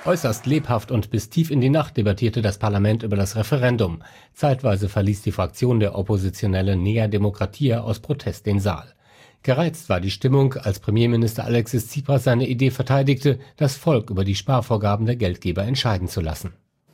Äußerst lebhaft und bis tief in die Nacht debattierte das Parlament über das Referendum. Zeitweise verließ die Fraktion der Oppositionelle Nea Demokratia aus Protest den Saal. Gereizt war die Stimmung, als Premierminister Alexis Tsipras seine Idee verteidigte, das Volk über die Sparvorgaben der Geldgeber entscheiden zu lassen.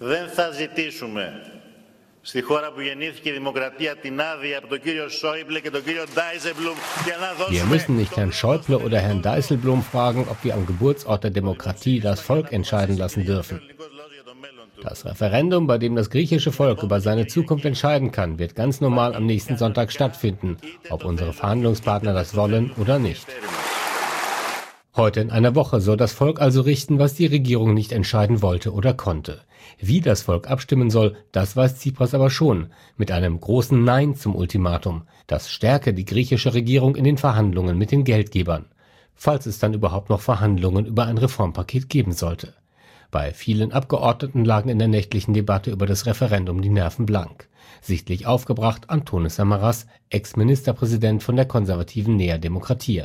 Wir müssen nicht Herrn Schäuble oder Herrn Dijsselbloem fragen, ob wir am Geburtsort der Demokratie das Volk entscheiden lassen dürfen. Das Referendum, bei dem das griechische Volk über seine Zukunft entscheiden kann, wird ganz normal am nächsten Sonntag stattfinden, ob unsere Verhandlungspartner das wollen oder nicht. Heute in einer Woche soll das Volk also richten, was die Regierung nicht entscheiden wollte oder konnte. Wie das Volk abstimmen soll, das weiß Tsipras aber schon, mit einem großen Nein zum Ultimatum. Das stärke die griechische Regierung in den Verhandlungen mit den Geldgebern, falls es dann überhaupt noch Verhandlungen über ein Reformpaket geben sollte. Bei vielen Abgeordneten lagen in der nächtlichen Debatte über das Referendum die Nerven blank. Sichtlich aufgebracht Antonis Samaras, Ex-Ministerpräsident von der konservativen Nea Demokratia.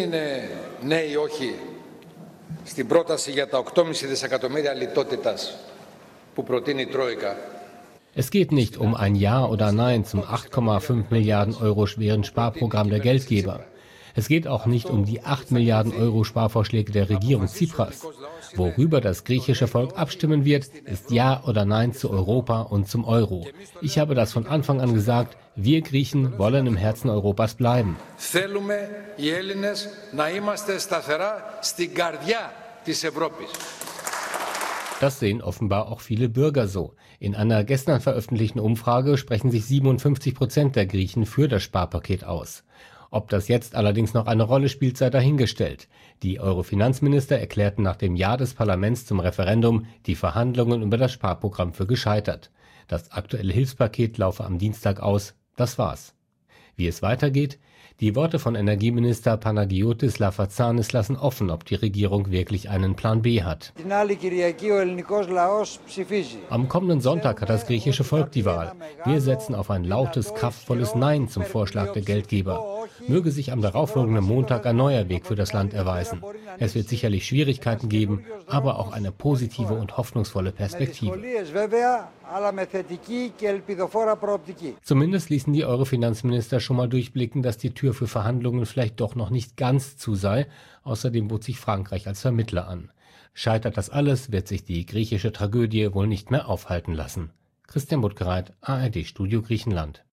Es geht nicht um ein Ja oder Nein zum 8,5 Milliarden Euro schweren Sparprogramm der Geldgeber. Es geht auch nicht um die 8 Milliarden Euro Sparvorschläge der Regierung Tsipras. Worüber das griechische Volk abstimmen wird, ist Ja oder Nein zu Europa und zum Euro. Ich habe das von Anfang an gesagt, wir Griechen wollen im Herzen Europas bleiben. Das sehen offenbar auch viele Bürger so. In einer gestern veröffentlichten Umfrage sprechen sich 57% der Griechen für das Sparpaket aus. Ob das jetzt allerdings noch eine Rolle spielt, sei dahingestellt. Die Euro-Finanzminister erklärten nach dem Ja des Parlaments zum Referendum die Verhandlungen über das Sparprogramm für gescheitert. Das aktuelle Hilfspaket laufe am Dienstag aus. Das war's. Wie es weitergeht? Die Worte von Energieminister Panagiotis Lafazanis lassen offen, ob die Regierung wirklich einen Plan B hat. Am kommenden Sonntag hat das griechische Volk die Wahl. Wir setzen auf ein lautes, kraftvolles Nein zum Vorschlag der Geldgeber. Möge sich am darauffolgenden Montag ein neuer Weg für das Land erweisen. Es wird sicherlich Schwierigkeiten geben, aber auch eine positive und hoffnungsvolle Perspektive. Zumindest ließen die Euro-Finanzminister schon mal durchblicken, dass die Tür für Verhandlungen vielleicht doch noch nicht ganz zu sei. Außerdem bot sich Frankreich als Vermittler an. Scheitert das alles, wird sich die griechische Tragödie wohl nicht mehr aufhalten lassen. Christian Buttgereit, ARD Studio Griechenland.